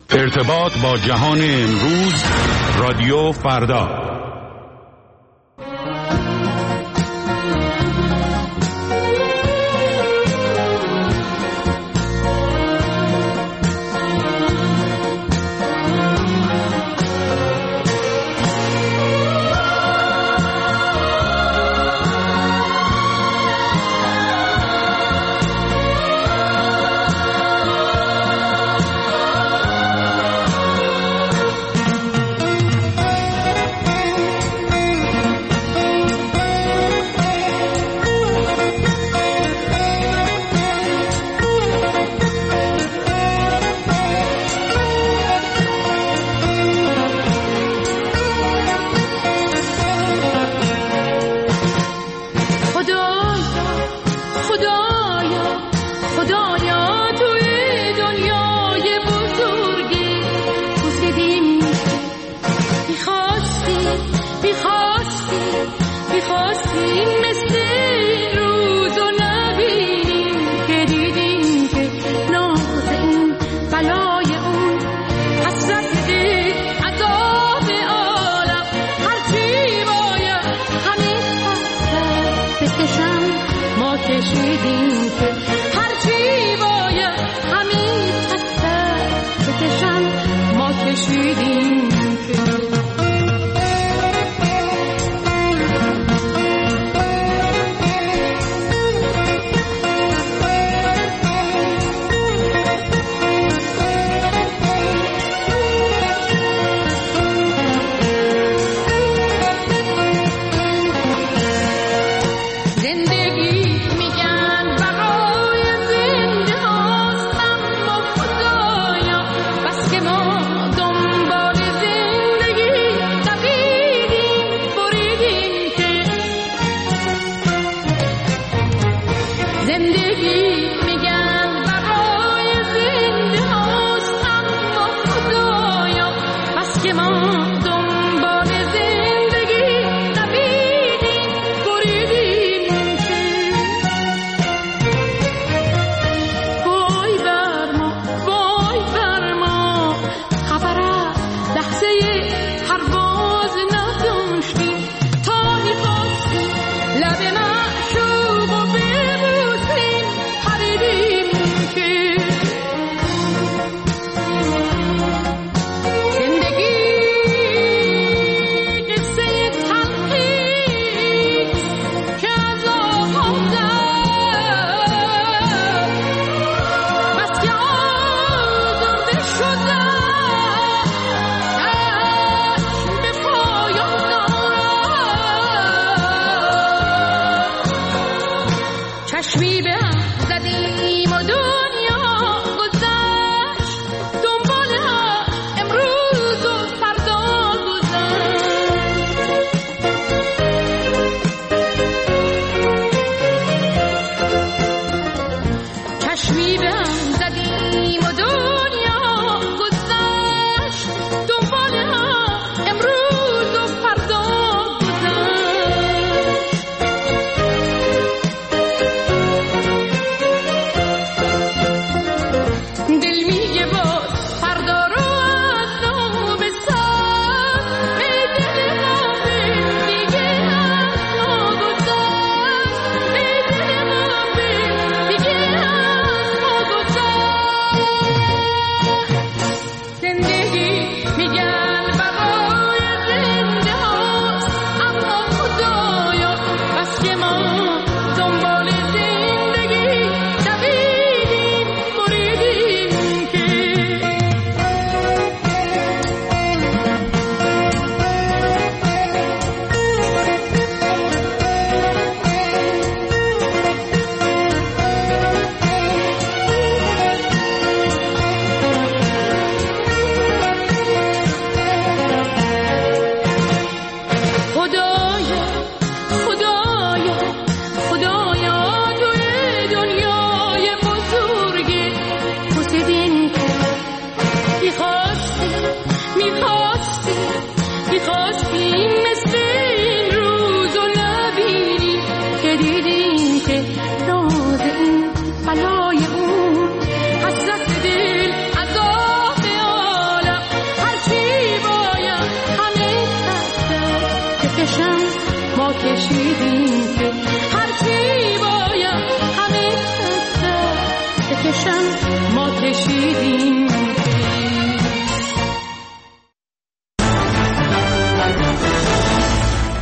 ارتباط با جهان امروز، رادیو فردا. بس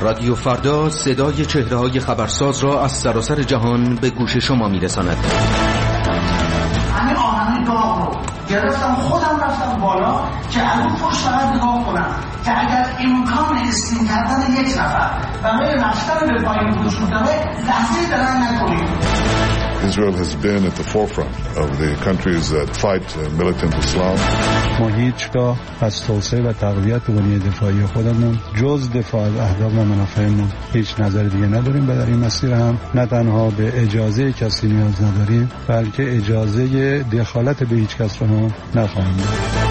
رادیو فردا صدای چهره‌های خبرساز را از سراسر جهان به گوش شما می‌رساند. همین آهنگ داغ رو گرفتم، خودم رفتم بالا که الان پشت فقط نگاه کنم که اگر امکان استیم کردن یک نفر برای رفتن به پایین وجود داره لحظه درنگ نکنیم. Israel has been at the forefront of the countries that fight militant Islam. ما هیچگاه از توسعه و تقویت بنیه دفاعی خودمون جز دفاع از اهداف و منافعمون هیچ نظر دیگه نداریم و در این مسیر هم نه تنها به اجازه کسی نیاز نداریم بلکه اجازه دخالت به هیچ کس رو هم نخواهیم داد.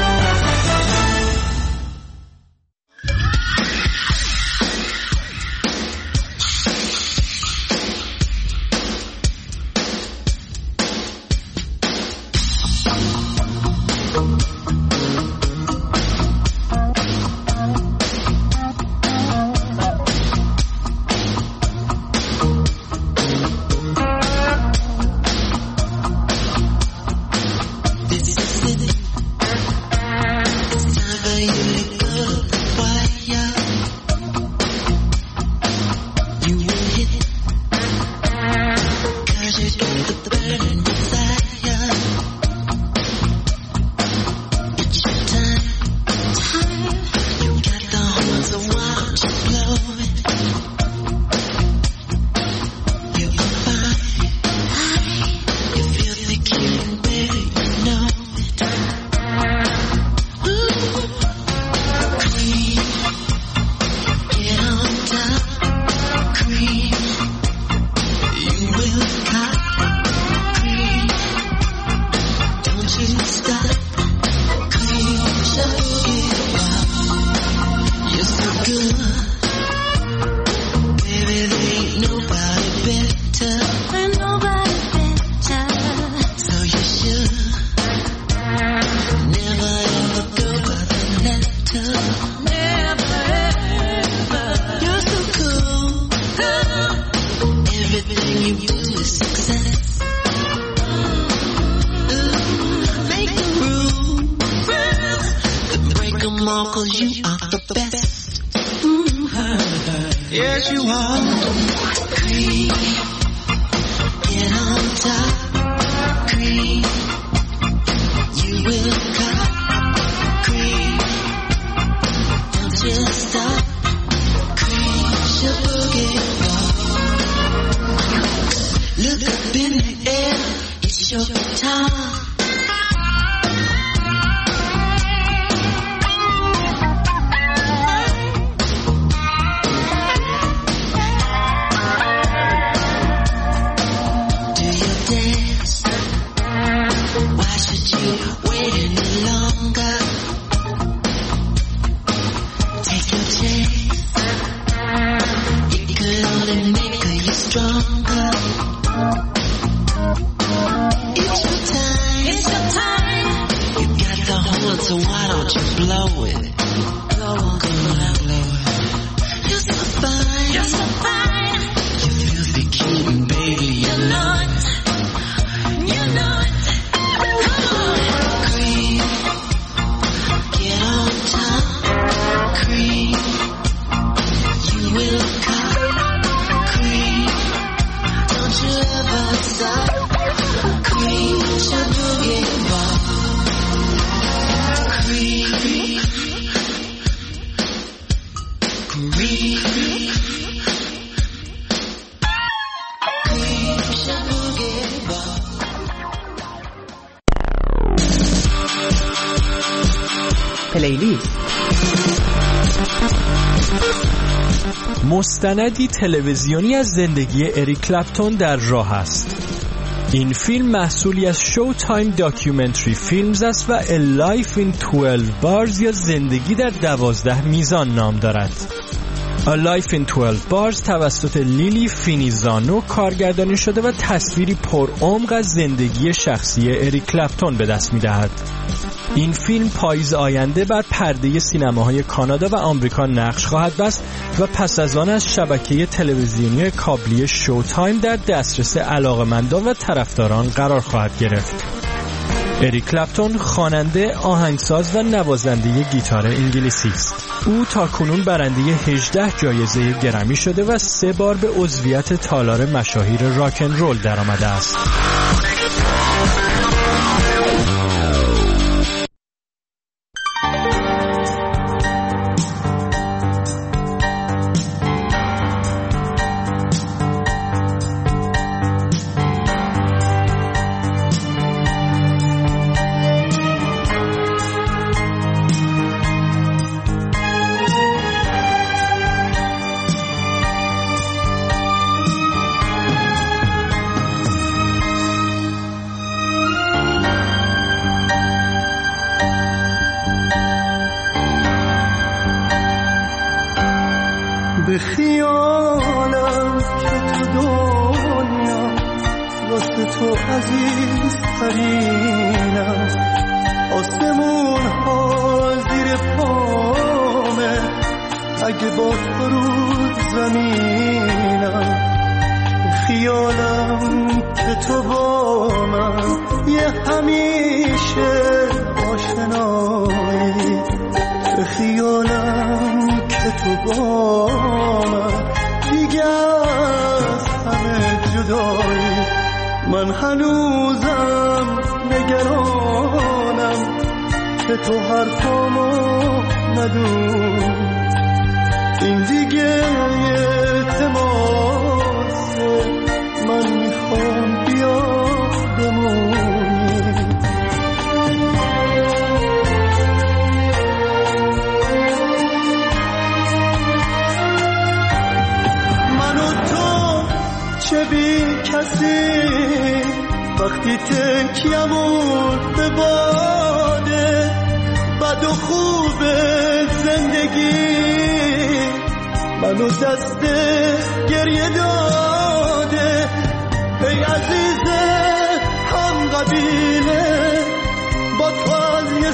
مستندی تلویزیونی از زندگی اریک کلپتون در راه است. این فیلم محصولی از شو تایم داکیومنتری فیلمز است و A Life in 12 Bars یا زندگی در 12 میزان نام دارد. A Life in 12 Bars توسط لیلی فینیزانو کارگردانی شده و تصویری پرعمق از زندگی شخصی اریک کلپتون به دست می‌دهد. این فیلم پاییز آینده بر پرده سینماهای کانادا و آمریکا نقش خواهد بست و پس از آن از شبکه تلویزیونی کابلی شو تایم در دسترس علاقه‌مندان و طرفداران قرار خواهد گرفت. اریک کلپتون خواننده، آهنگساز و نوازنده گیتار انگلیسی است. او تاکنون برنده 18 جایزه گرمی شده و 3 بار به عضویت تالار مشاهیر راک اند رول درآمده است. به خیالم که تو دنیا واسه تو عزیز ترینم، آسمون ها زیر پامه اگه با تو رو زمینم. به خیالم که تو با من یه همیشه آشنایی، به خیالم که تو با من دیگه از همه جدایی. من هنوزم نگرانم که تو حرفامو ندونی، این دیگه یه تماسه، من میخوام بیا بمونی. چه بی کسی وقتی تکیمون به باده، بد و خوب زندگی منو دست گریه داده. ای عزیز هم قبیله با تو از یه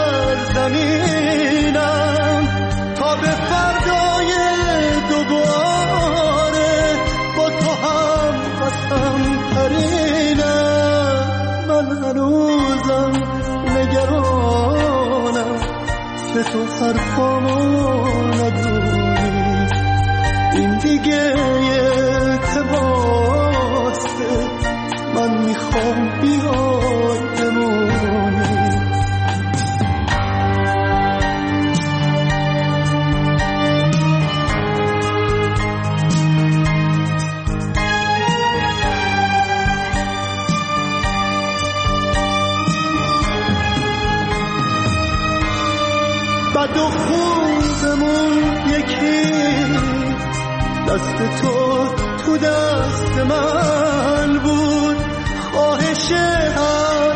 سرزمینم تا به فردای دوباره با تو هم قسم ترینم. من هنوزم نگرانم که تو حرفامو ندونی، این دیگه یه تماسه، من میخوام بیای بمونی. بد و خوبمون یکی، دست تو دست من بود، خواهش هر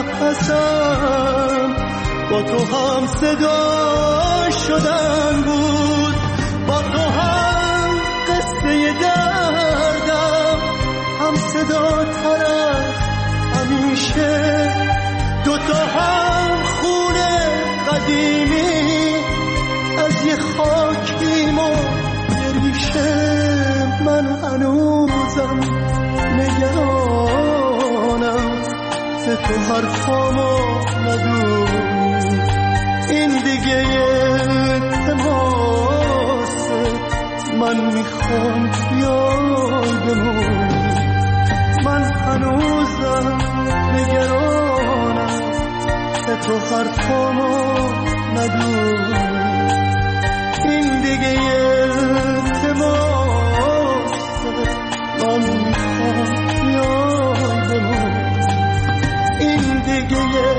نفسم با تو هم صدا شدن بود، با تو هم قصه دردم هم صدا تر از همیشه، دوتا هم خونه قدیمی از یه خاکیم و بریشه. من هنوزم نگرانم که تو حرفامو ندونی، این دیگه یه تماسه، من میخوام بیای بمونی. من هنوزم نگرانم که تو حرفامو ندونی، این دیگه یه تماسه، من میخوام بیای بمونی، این دیگه یه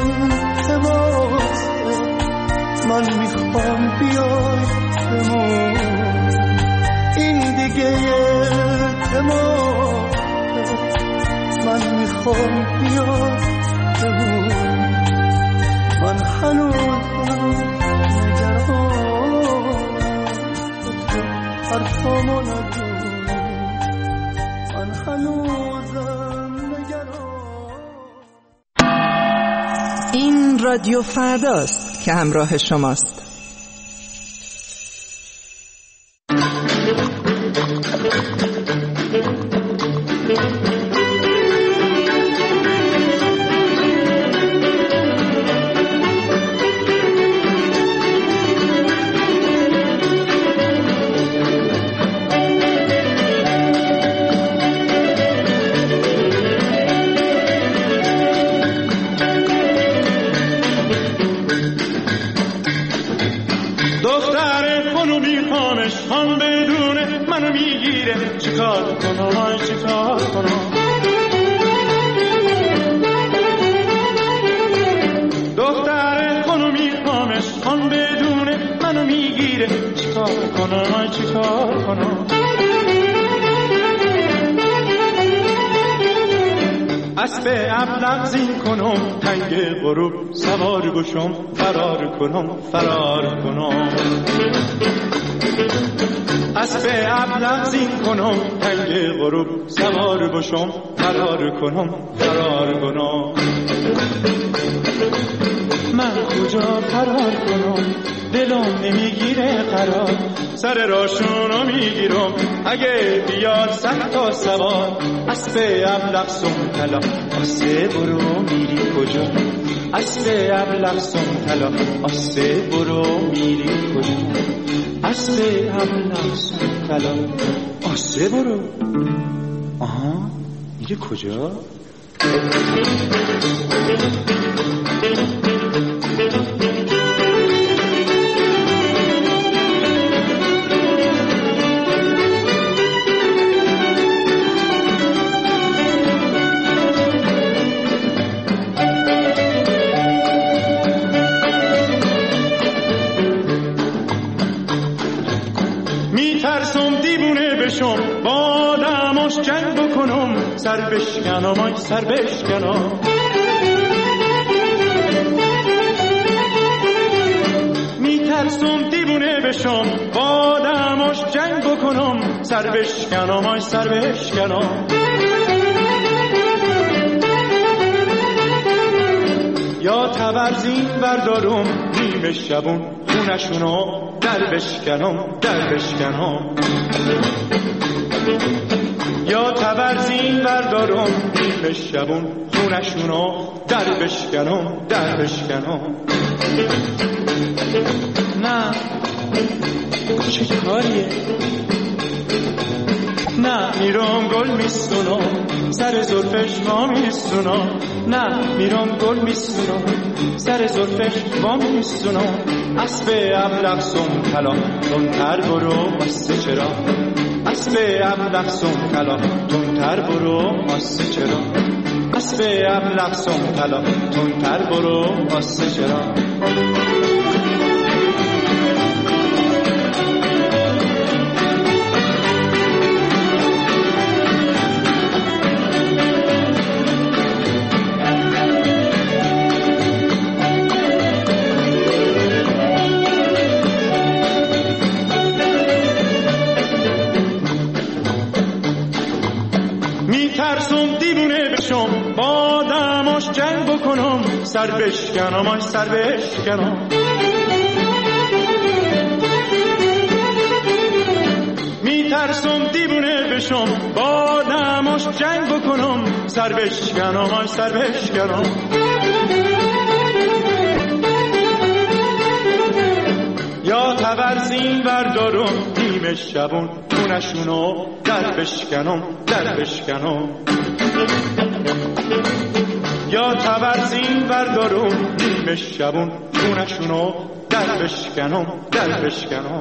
تماسه، من میخوام بیای بمونی، این دیگه یه تماسه، من میخوام بیای بمونی. من هنوزم نگرانم که تو حرفامو ندونی، من هنوزم نگرانم. این رادیو فرداست که همراه شماست. آن بدونه منو میگیره، چیکار کنم چیکار کنم؟ دختر خانو میخوامش، آن بدونه منو میگیره، چیکار کنم چیکار کنم؟ اسب ابلق زین کنم، تنگ غروب سوار بشم، فرار کنم فرار کنم. اسب ابلق زین کنم، تنگ غروب سوار بشم، فرار کنم فرار کنم. من کجا فرار کنم؟ دلم نمیگیره قرار، سر راشونو میگیرم اگه بیاد 100 تا سوار. اسب ابلق سم طلا، آسه برو میری کجا؟ اسب ابلق سم طلا، آسه برو میری کجا؟ اسب ابلق سم طلا، آسه برو. آها میری کجا؟ میترسم دیوونه بشم، با آدماش جنگ بکنم، سر بشکنم آی سر بشکنم. میترسم دیوونه بشم، با آدماش جنگ بکنم، سر بشکنم آی سر بشکنم. یا تبرزین بردارم نیمه شبون، خونشونو در بشکنم در بشکنم. یا تبرزین بردارم نیمه شبون، خونشونو در بشکنم در بشکنم. نه چه کاریه؟ نه میرم گل میستونم، سر زلفش ما میستونم. نه میرم گل میستونم، سر زلفش ما میستونم. اسب ابلق سم طلا، تندتر برو آسه چرا؟ اسب ابلق سم طلا، تندتر برو آسه چرا؟ اسب ابلق سم طلا، تندتر برو آسه چرا؟ میترسم دیوونه بشم، با آدماش جنگ بکنم، سر بشکنم آی سر بشکنم. میترسم دیوونه بشم، با آدماش جنگ بکنم، سر بشکنم آی سر بشکنم. یا تبرزین بردارم نیمه شبون، خونشونو در بشکنم در بشکنم. یا تبرزین بردارم نیمه شبون، خونشونو در بشکنم در بشکنم.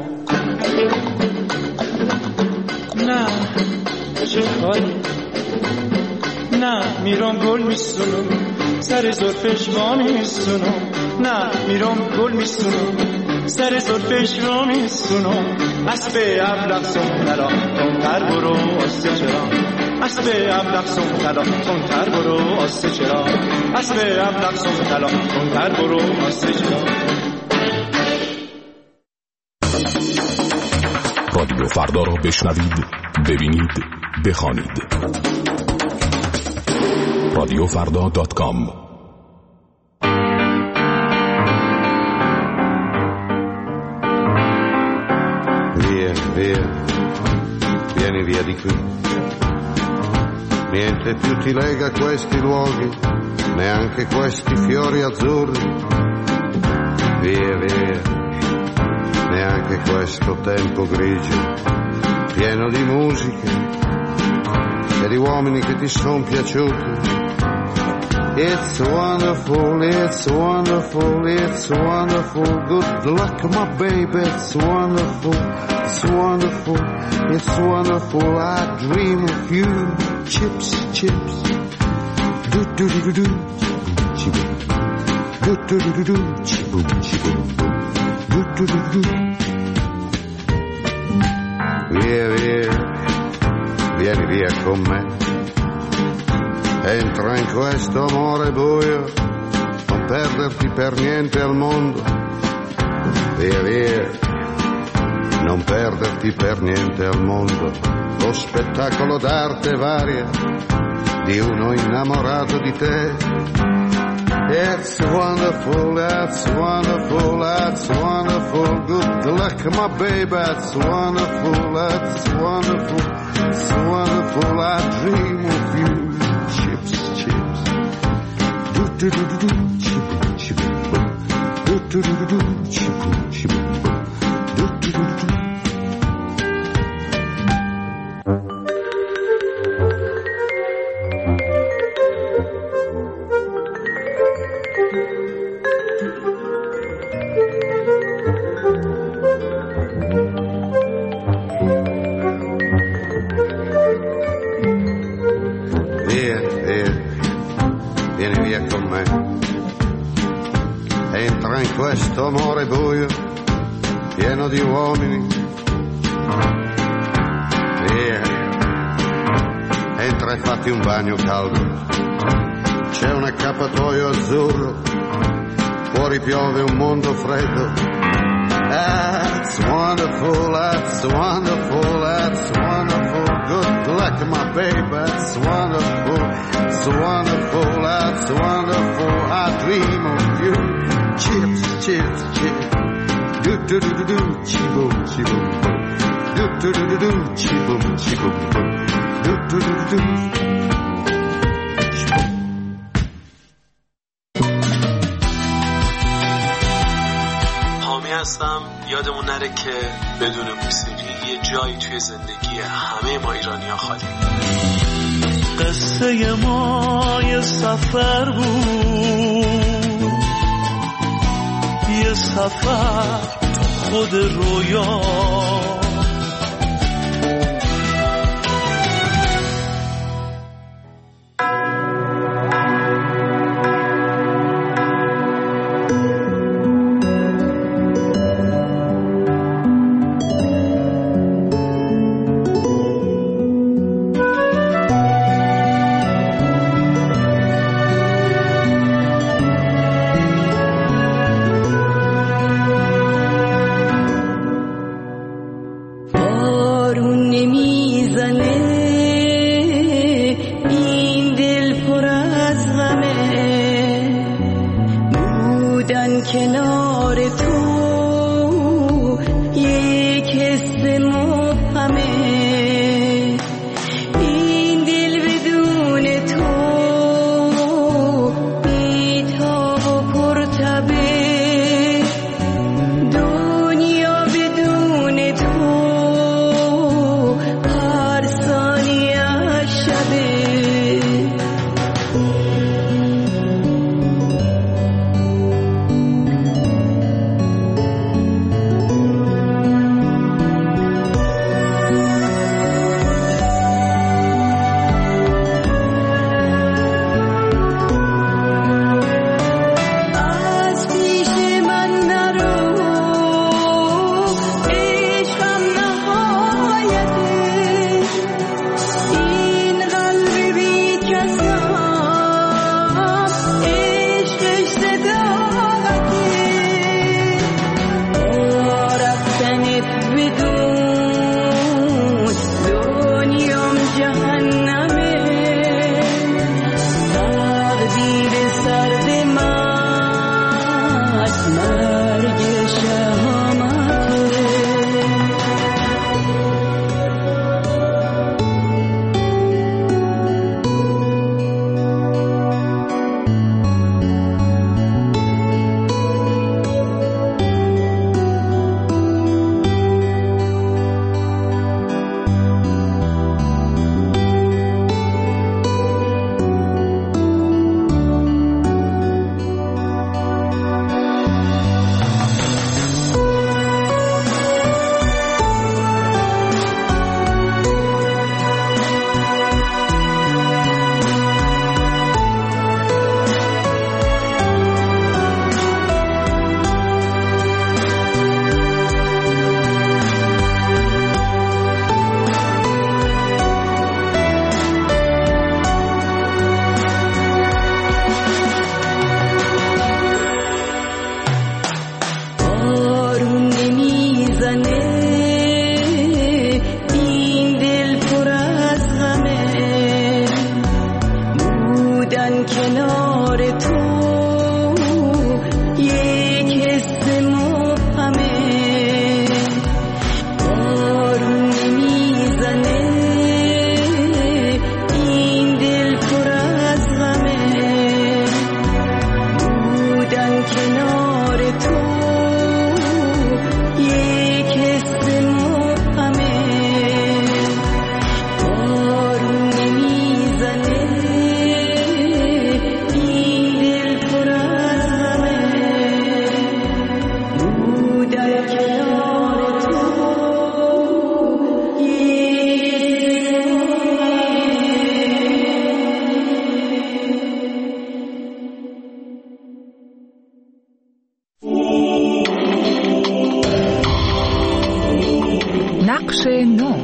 نه چه کاری؟ نه میرم گل میستونم، سر زلفش ما میستونم. نه میرم گل میستونم، سر زلفش ما میستونم. اسب ابلق سم طلا، تندتر برو آسه چرا؟ اسب ابلق سم طلا، تندتر برو آسه چرا؟ اسب ابلق سم طلا، تندتر برو آسه چرا؟ رادیو فردا را بشنوید، ببینید، بخوانید. radiofrda.com. Via, via, vieni via di qui. Niente più ti lega questi luoghi, neanche questi fiori azzurri. Via, via, neanche questo tempo grigio, pieno di musiche e di uomini che ti son piaciuti. It's wonderful, it's wonderful, it's wonderful. Good luck, my baby, it's wonderful, it's wonderful, it's wonderful. I dream of you. Chips, chips. Do do do do do. Chiboom. Do do do do do. Chiboom, chiboom. Do do do do. Via, via, vieni via con me. Entra in questo amore buio, non perderti per niente al mondo. Via, via, non perderti per niente al mondo. Lo spettacolo d'arte varia di uno innamorato di te. It's wonderful, that's wonderful, that's wonderful. Good luck, my baby, that's wonderful, that's wonderful, it's wonderful. I dream of you. Chips, chips. Do do do do do. Chiboom, chiboom, boom. Do do do do do. Chiboom, chiboom, boom. Do do do do do. Questo amore buio, pieno di uomini. Via, entra e fatti un bagno caldo. C'è un accappatoio azzurro, fuori piove un mondo freddo. That's wonderful, that's wonderful, that's wonderful. Good luck, my baby, that's wonderful, it's wonderful, that's wonderful. I dream of you. Chips, chips, chips. Do do do do do. Chiboom, chiboom, boom. Do do do do do. Chiboom, chiboom, boom. Do do do do do. حامی هستم. یادمون نره که بدون موسیقی یه جایی توی زندگی همه ما ایرانی‌ها خالی. قصه ما یه سفر بود، یه سفر خود رویا. کنار تو یک حس مبهمه بارون نمیزنه این دل پر از غمه او در کنار تو نقش نو.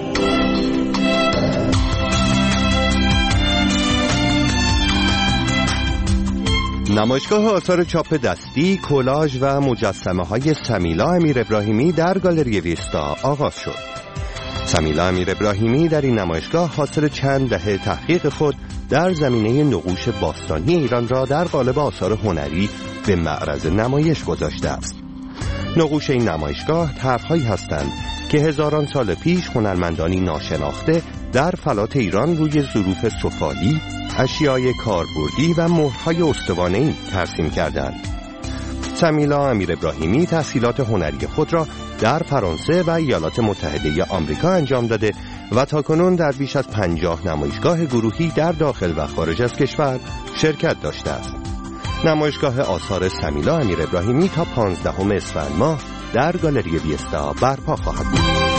نمایشگاه آثار چاپ دستی، کولاژ و مجسمه‌های سمیلا امیرابراهیمی در گالری ویستا آغاز شد. سمیلا امیرابراهیمی در این نمایشگاه حاصل چند دهه تحقیق خود در زمینه نقوش باستانی ایران را در قالب آثار هنری به معرض نمایش گذاشته است. نقوش این نمایشگاه طرح‌هایی هستند که هزاران سال پیش هنرمندانی ناشناخته در فلات ایران روی ظروف سفالی، اشیای کاربردی و مهرهای استوانه‌ای ترسیم کردند. سمیلا امیرابراهیمی تحصیلات هنری خود را در فرانسه و ایالات متحده آمریکا انجام داده و تاکنون در بیش از 50 نمایشگاه گروهی در داخل و خارج از کشور شرکت داشته است. نمایشگاه آثار سمیلا امیرابراهیمی تا 15 اسفند ماه در گالری ویستا برپا خواهد بود.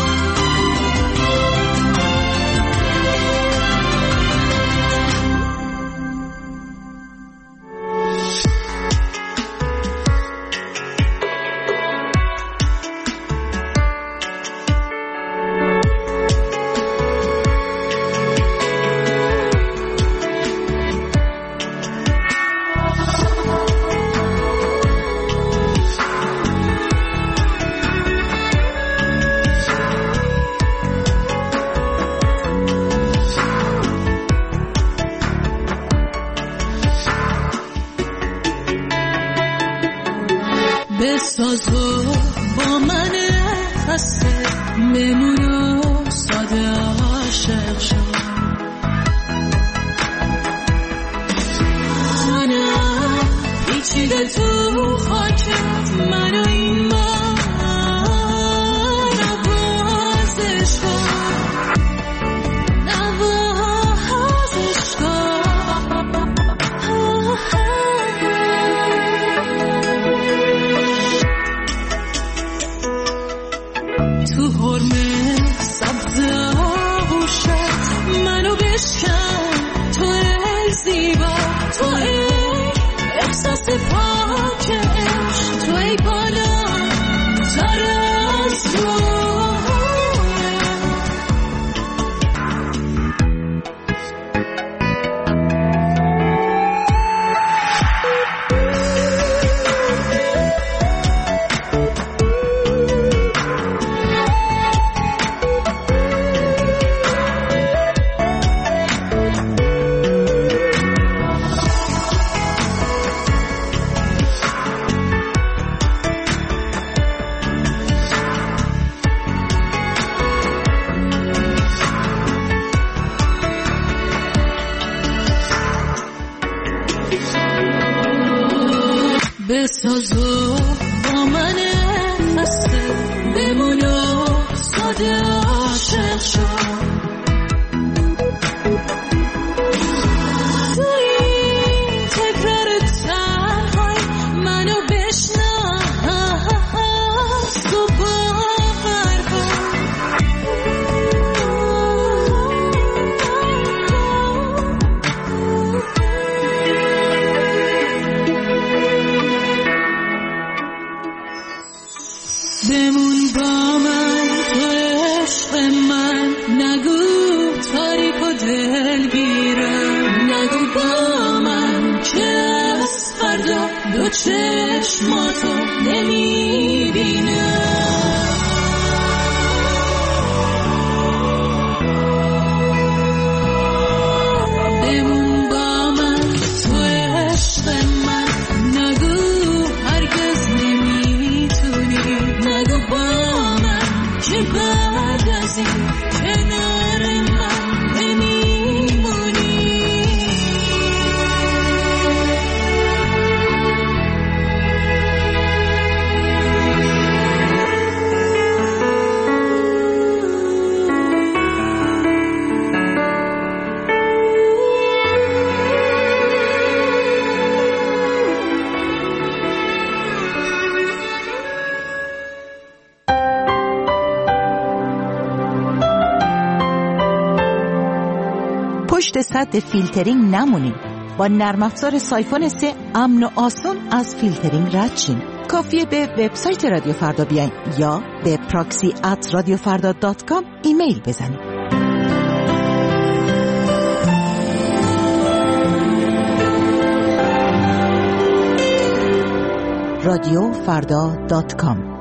بسازو با من خسته بمونو ساده عاشق شد منم پیچیده تو خاکت منو این من نوازش کن نوازش کن تو حرمه سبز آغوشت منو بشکن تو ای زیبا تو ای احساس پاک عشق تو ای بالا ترازو بسازو با من خسته بمونو ساده عاشق شد تو این تکرار تنهای منو بشناس تو باور کن بمون با من تو عشق من نگو تاریک و دلگیرم نگو با من که از فردا دو چشماتو نمیبینم بمون با من تو عشق من نگو هرگز نمیتونی نگو با من که بعد از این کنار من نمیمونی پشت سد فیلترینگ نمونین. با نرم افزار سایفون 3 امن و آسان از فیلترینگ رد شین. کافیه به وبسایت رادیو فردا بیاین یا به proxy@radiofarda.com ایمیل بزنید. radiofarda.com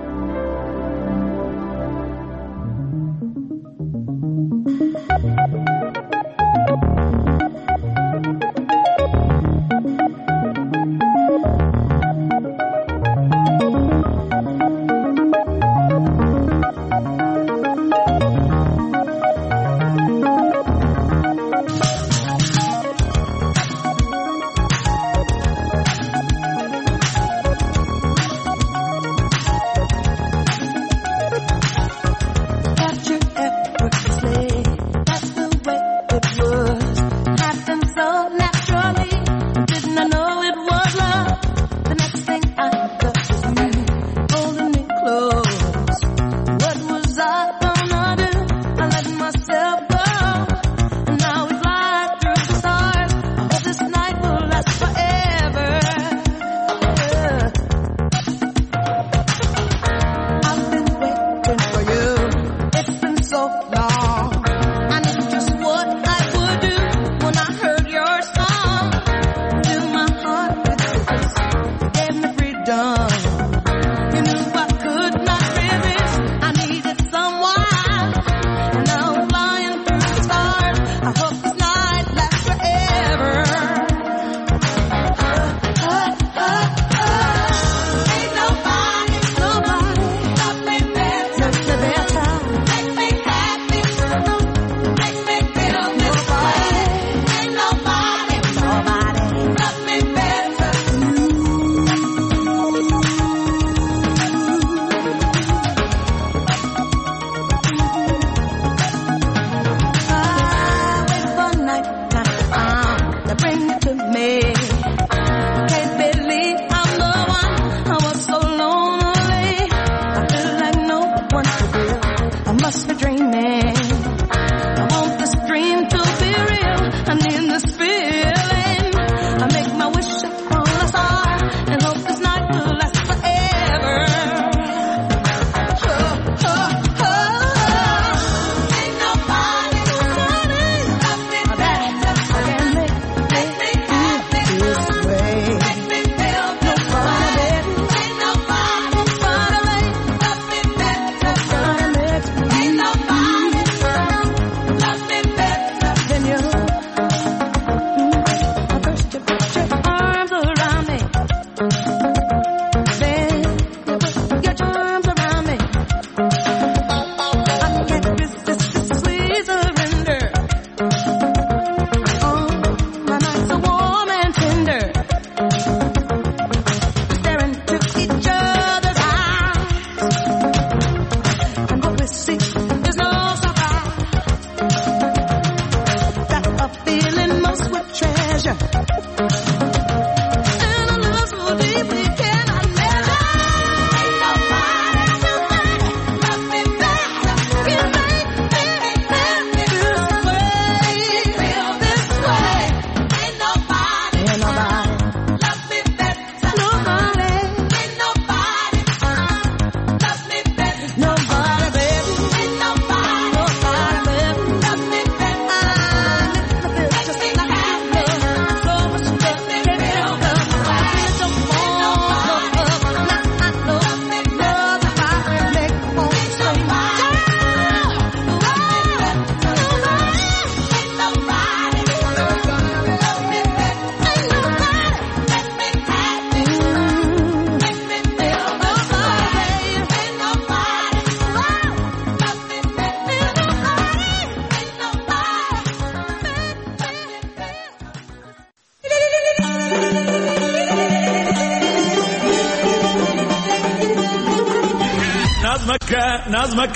نظمك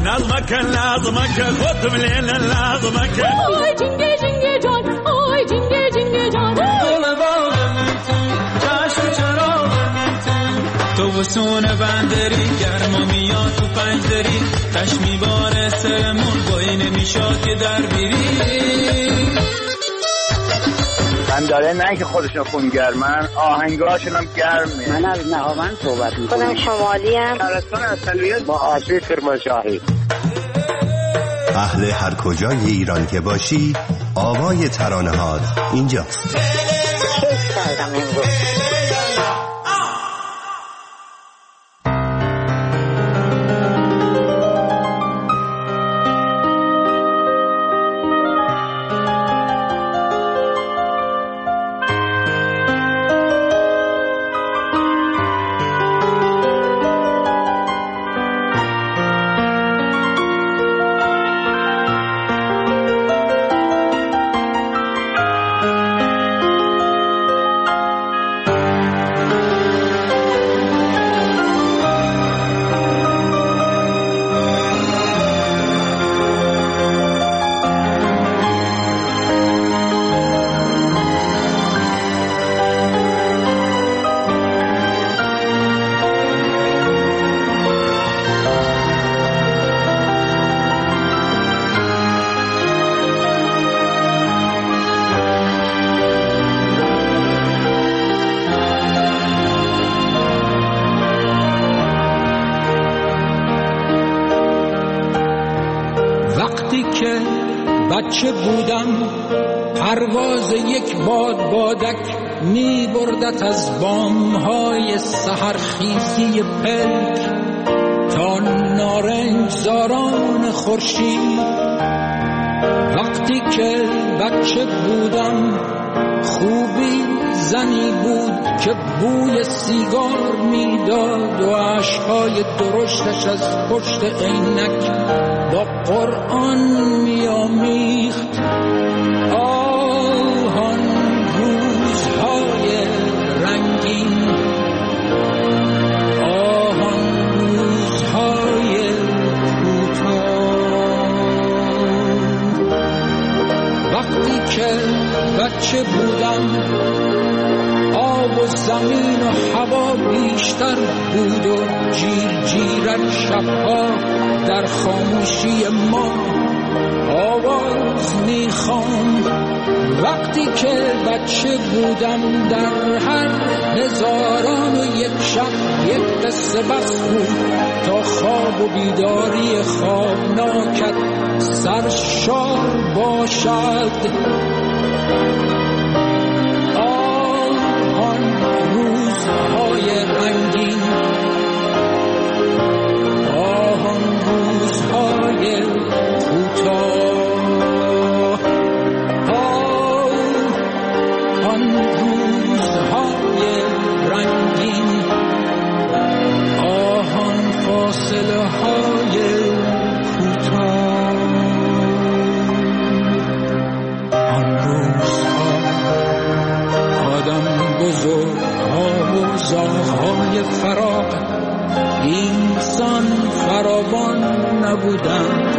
خد من هنا نظمك آی جنگه جنگه جان آی جنگه جنگه جان چشم چراغ تو وسون بندری گرما میاد تو پنجدری تش میباره سرمون گوی نمیشاد که در بیری من داره نه که خودشون خونگرمن، آهنگاشون هم گرمه. من از نهاوند صحبت میکنم. خودم شمالی ام. دارستان اصلیت با آسی کرمانشاهی. اهل هر کجای ایران که باشی، آوای ترانه ها اینجاست. کیف کردم امروز. بچه بودم پرواز یک بادک می بردت از بامهای سحرخیزی پلک تا نارنج زاران خورشید. وقتی که بچه بودم خوبی زنی بود که بوی سیگار میداد و اشکهای درشتش از پشت عینک با قرآن میامیخت. آن روزهای رنگین، آن روزهای کوتاه. وقتی که بچه بودم آب و زمین و هوا بیشتر بود و جیر جیرک شبها در خاموشی ما آواز میخواند. وقتی که بچه بودم در هر هزاران و یک شب یک قصه بس بود تا خواب و بیداری خوابناکت سرشار باشد. آن روزهای رنگین، آن روزهای کوتاه، آن روزهای رنگین، آن فاصله های کوتاه. آن روزها آدم بزرگها و زاغهای فراق اینسان فراوان نبودند.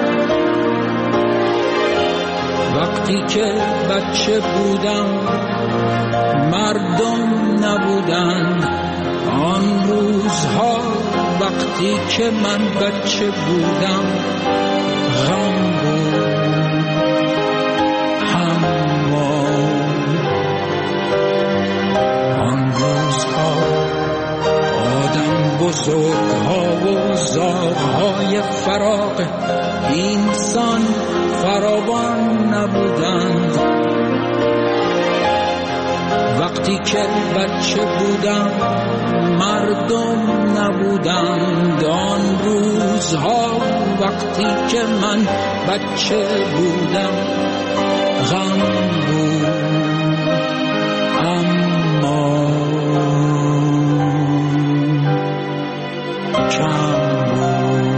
وقتی که بچه بودم مردم نبودند. آن روزها وقتی که من بچه بودم غم بود. آن روزها آدم بزرگها و زاغهای فراق اینسان فراوان نبودند. وقتی که بچه بودم مردم نبودند. آن روزها وقتی که من بچه بودم غم بود. اما کم بود.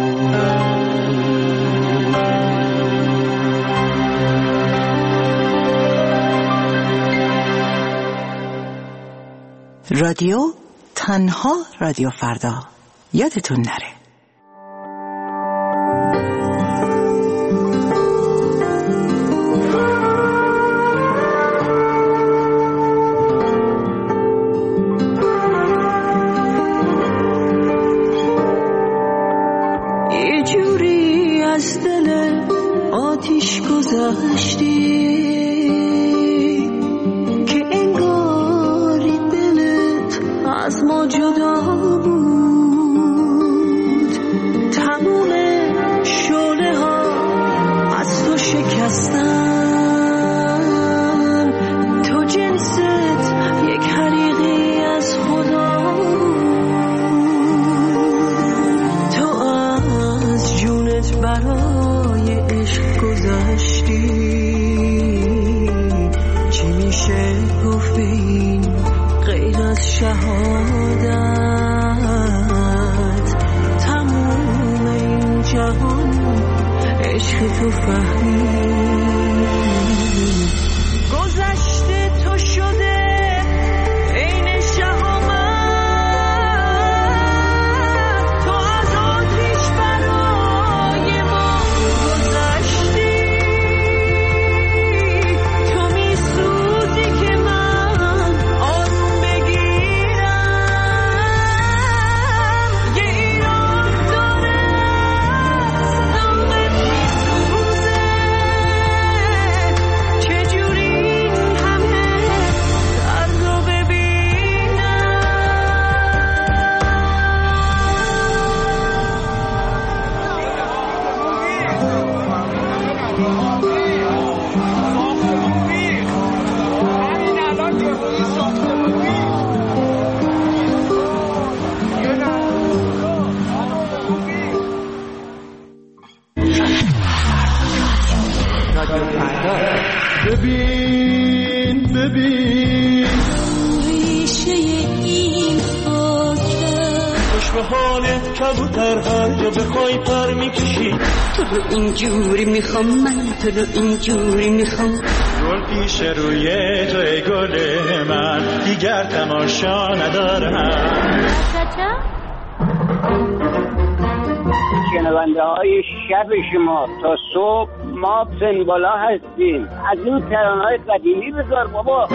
رادیو تنها رادیو فردا، یادتون نره. یه جوری از دل آتیش گذشتی، که تو فهمی گذشته تو شده عین شهامت تو از آتیش برای ما گذشتی تو میسوزی که من آروم بگیرم یه ایران داره دمت میسوزه چجوری همه درد رو ببین ریشه این خاکه خوش به حالت کبوتر هر جا بخوای پر میکشی تو رو اینجوری میخوام من تو رو اینجوری میخوام گل پیش روی جای گل من دیگر تماشا ندارم شنونده های شب شما تا صبح ما سنبالا هستیم از این ترانه‌های قدیمی بذار بابا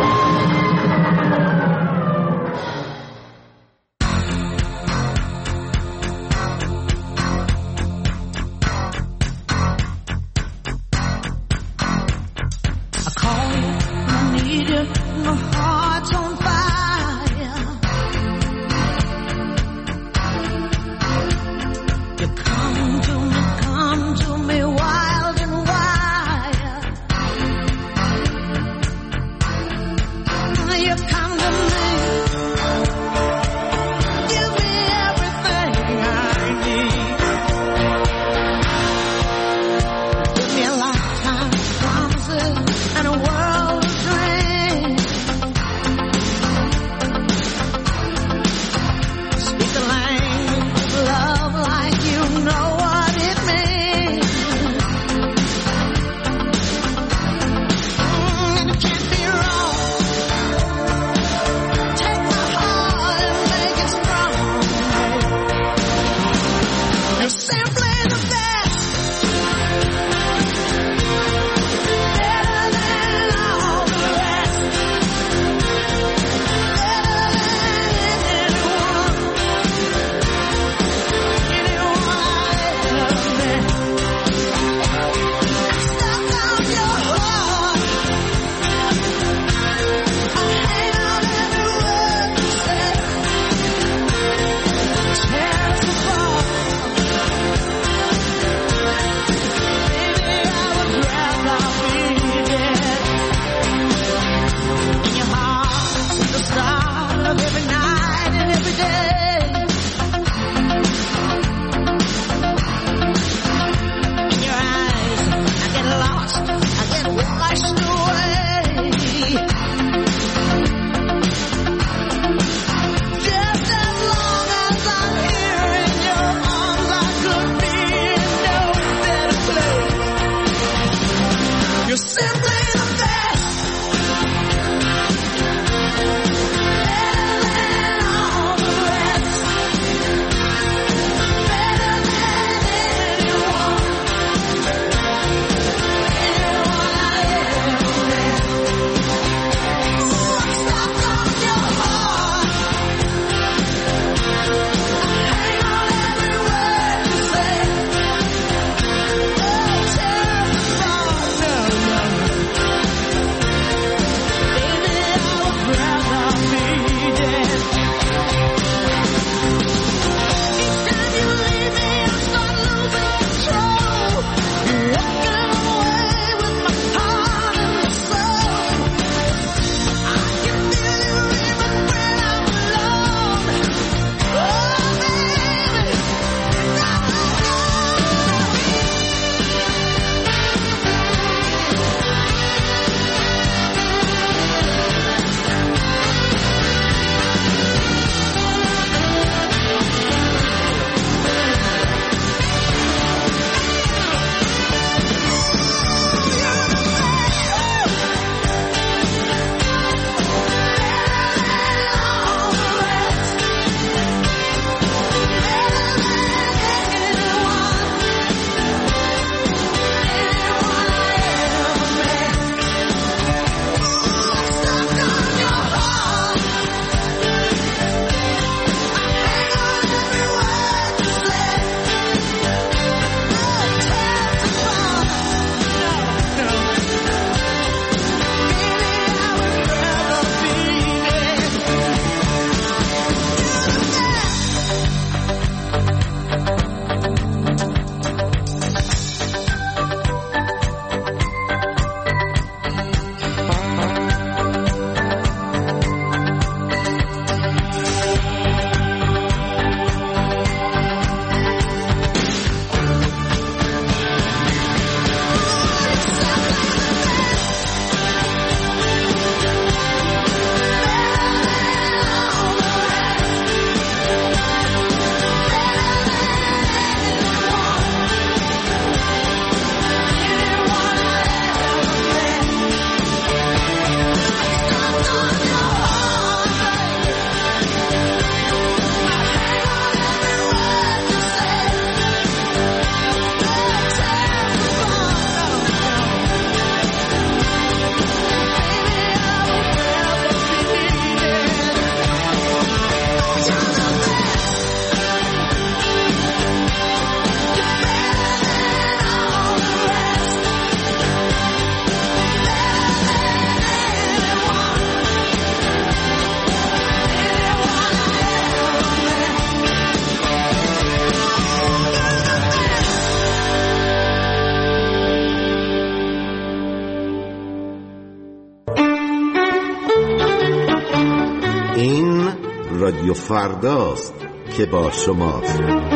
رادیو فرداست که با شماست.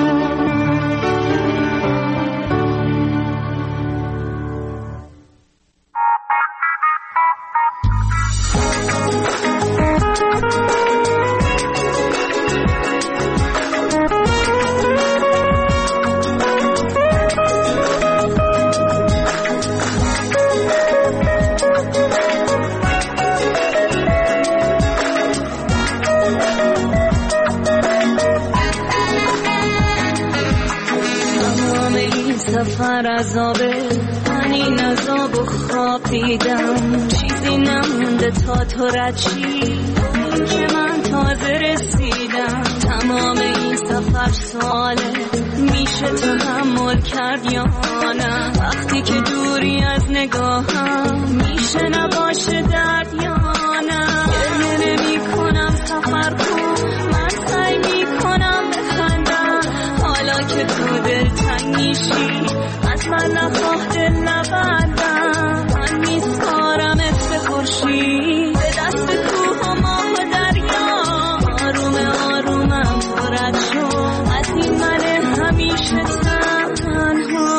سفر عذابه، من این عذاب و خواب دیدم، چیزی نمونده تا تو رد شی، این که من تازه رسیدم. تمام این سفر ساله، میشه تحمل کرد یا نه؟ وقتی که دوری از نگاهم، میشه نباشه درد یا نه؟ گریه نمی کنم سفر کن، من سعی میکنم بخندم، حالا که تو دلتنگ میشی از من نخواه دل نبندم. من میسپارمت به خورشید، به دست کوه و ماه و دریا، آروم آرومم تو رد شو از این من همیشه تنها.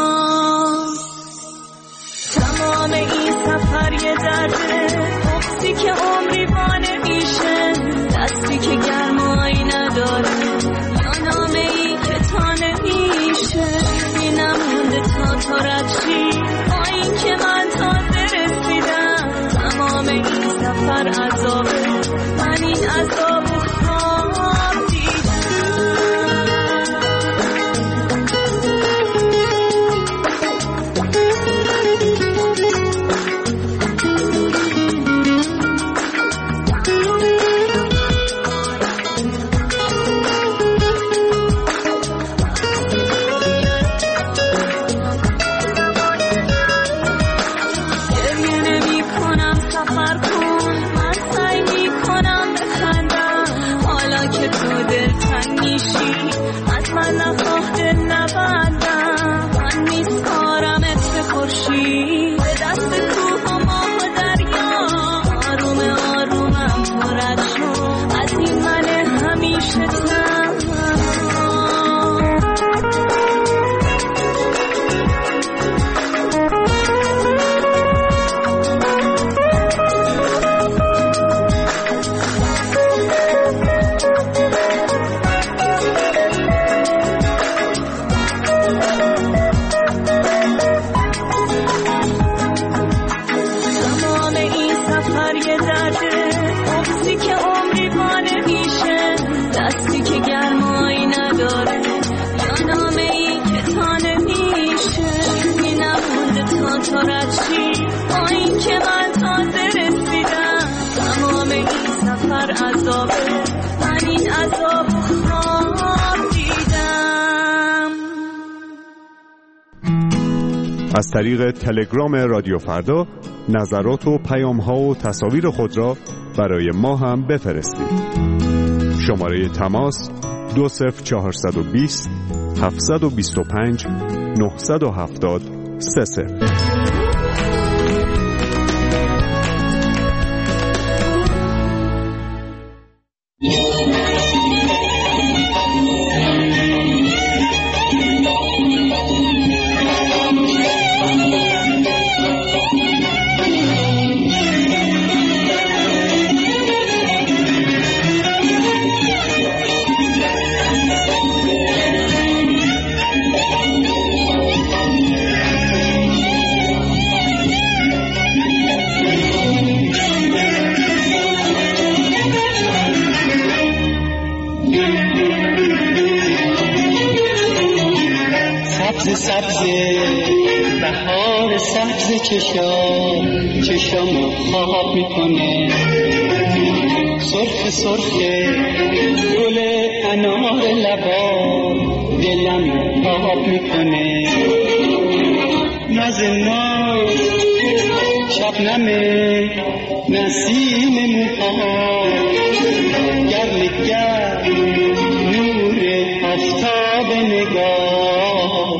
تمام این سفر یه درده، بغضی که عمری بانه میشه، دستی که گرمایی نداره یا نامه ای که تا نمیشه. نمونده تا تو رد شی، با این که من تازه رسیدم. تمام این سفر عذابه، من این عذاب و خواب دیدم. از من نخواه دل نبندم، من میسپارمت به خورشید، به دست کوه و ماه و دریا، آروم آرومم تو رد شو از این من همیشه تنها. از طریق تلگرام رادیو فردا نظرات و پیام‌ها و تصاویر خود را برای ما هم بفرستید. شماره تماس 20420 725 970 30. بهار سبز چشام خواب میکنه، سرخ سرخ گل انار لبا دلم خواب میکنه، ناز ناز شبنم نسیم موها، گرم گرم نور آفتاب نگاه،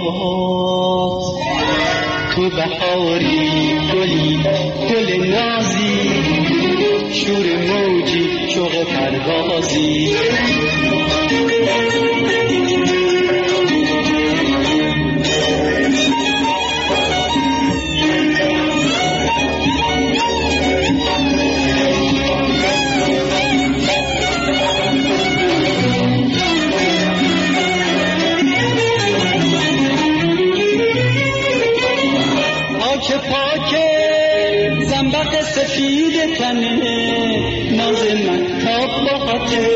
تو بهاری گلی گل نازی شور موجی شوق پروازی. زنبق سفید تنه ناز مهتاب باهاته،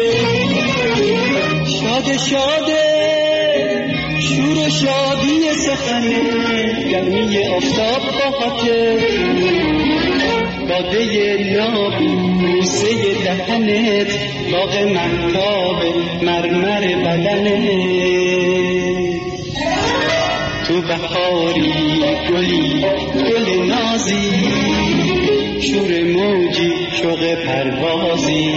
شاد شاده شور و شادی سخنه گرمی آفتاب باهاته، باده نابوسه دهنت باغ مهتاب مرمر بدنه، تو بهاری گلی گل نازی شور موجی شوق پروازی.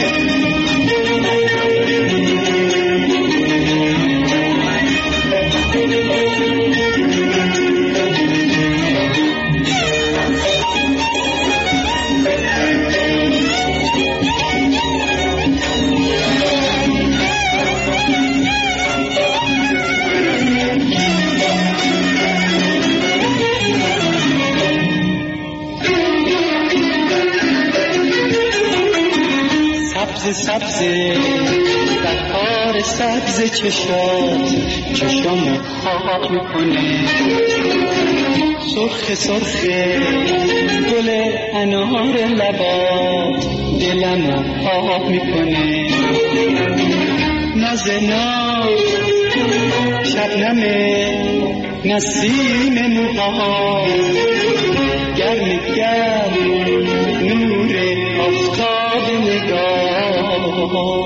سبز بهار سبز چشات چشم خواب میکنه، سرخ سرخ گل انار لبات دلم خواب میکنه، ناز ناز شبنم نسیم موهات گرم گرم نور آفتاب نگاه،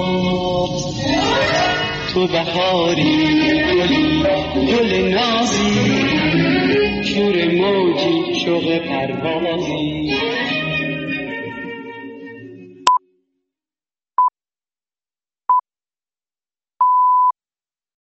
تو بهاری گل نازی شور موجی شوق پروازی.